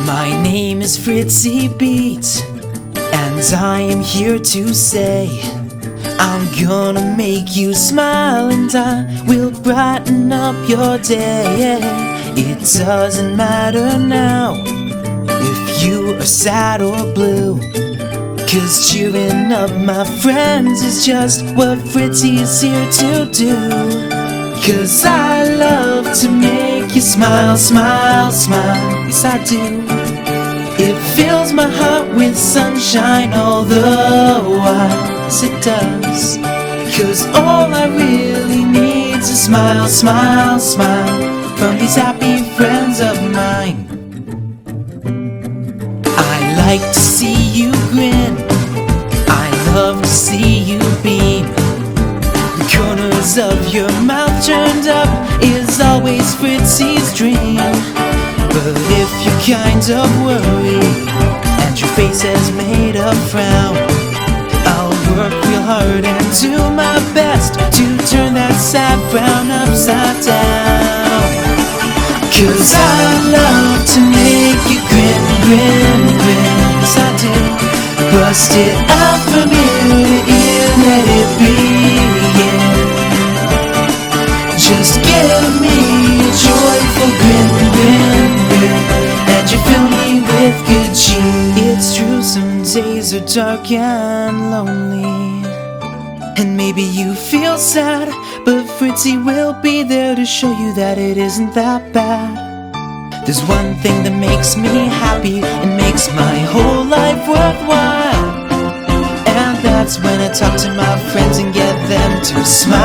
My name is Fritzy Beats, and I am here to say I'm gonna make you smile, and I will brighten up your day. It doesn't matter now if you are sad or blue, 'cause cheering up my friends is just what Fritzy is here to do. 'Cause I love to make you smile, smile, smile. Yes, I do. It fills my heart with sunshine all the while. Yes, it does. 'Cause all I really need is a smile, smile, smile from these happy friends of mine. I like to see you grin, I love to see you beam. The corners of your mouth turned up is always Fritzy's dream. But if you're kind of worried and your face has made a frown, I'll work real hard and do my best to turn that sad frown upside down. 'Cause I love to make you grin, grin, grin. Yes, I do. Bust it out from ear to ear, let it begin. Just give me a joyful grin, grin, grin, and you fill me with good cheer. It's true, some days are dark and lonely, and maybe you feel sad, but Fritzy will be there to show you that it isn't that bad. There's one thing that makes me happy and makes my whole life worthwhile, and that's when I talk to my friends and get them to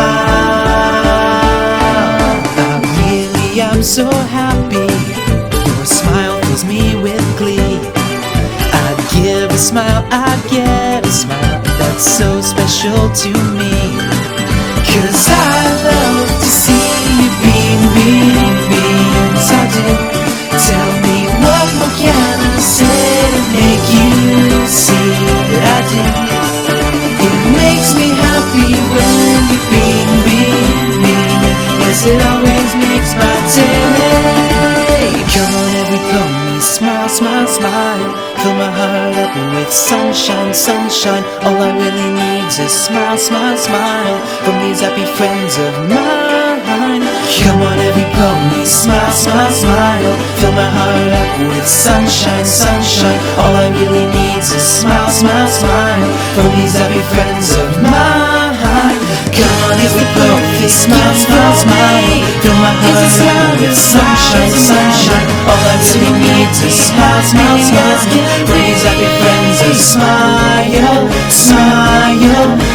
smile. I'm so happy, your smile fills me with glee. I'd give a smile, I'd get a smile, that's so special to me. 'Cause I love to see you beam, beam, beam. Yes, I do. Tell me what more can I say to make you see that I do. It makes me happy when you beam, beam, beam. Yes, it always makes my day. Come on, everybody, smile, smile, smile. Fill my heart up with sunshine, sunshine. All I really need is smile, smile, smile from these happy friends of mine. Come on, everybody, smile, smile, smile. Fill my heart up with sunshine, sunshine. All I really need is smile, smile, smile from these happy friends of mine. Come on, everybody, smile, smile, smile. Fill my heart up with sunshine, sunshine. All I really need is smile, smile, smile. For these happy friends of smile, smile.